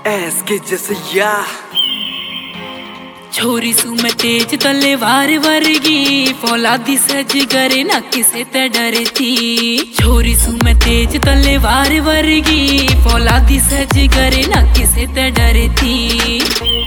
ऐस के जैसे छोरी सू मैं तेज तलवार वर्गी फौलादी सज करे ना किसे ते डरती। छोरी सू मैं तेज तलवार वर्गी फौलादी सज करे ना किसे ते डरती।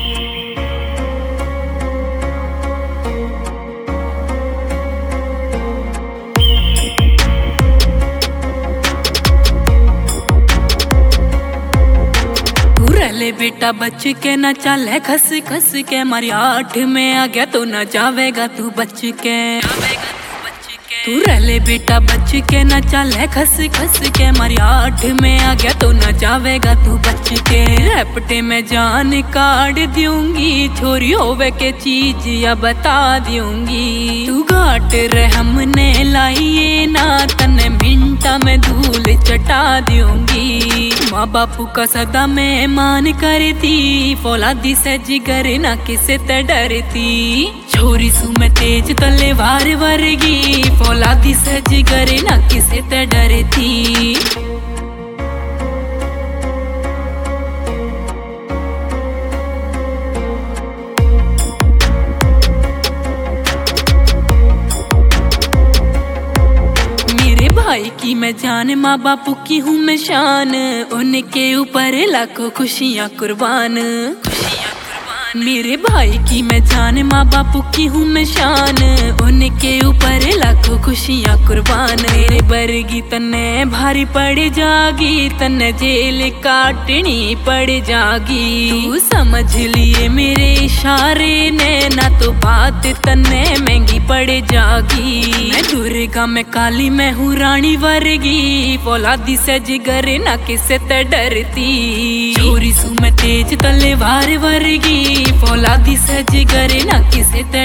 ले बेटा बच के न चले खस खस के मारी 8 में आ गया तो न जावेगा तू बच के। तू रहले बेटा बच के न चले खस खस के मारी 8 में आ गया तो न जावेगा तू बच के। रपटे में जान काट दूंगी छोरी होवे के चीज या बता दूंगी। तू घाट रे हमने लाइए ना तने मिनटा में धूल चटा दूंगी। माँ बापू का सदा मैं मान करती फौलादी से जिगर ना किसे ते डरती। छोरी सू मैं तेज तलवार वर्गी फौलादी से जिगर ना किसे ते डरती। भाई की मैं जान माँ बापू की हूँ मैं शान उनके ऊपर लाखों खुशियाँ कुर्बान। मेरे भाई की मैं जान माँ बापू की हूँ मैं शान उनके ऊपर लाखों खुशियाँ कुर्बान। मेरे बरगी तन्ने भारी पड़ जागी तन्ने जेल काटनी पड़ जागी। तू समझ लिए मेरे इशारे ने ना तो बात तन्ने महंगी पड़ जागी। मैं दुर्गा मैं काली मैं हूँ रानी वर्गी फौलादी से जिगर ना किसे ते डरती। छोरी सू मैं तेज तलवार वर्गी फौलादी से जिगर ना किसे ते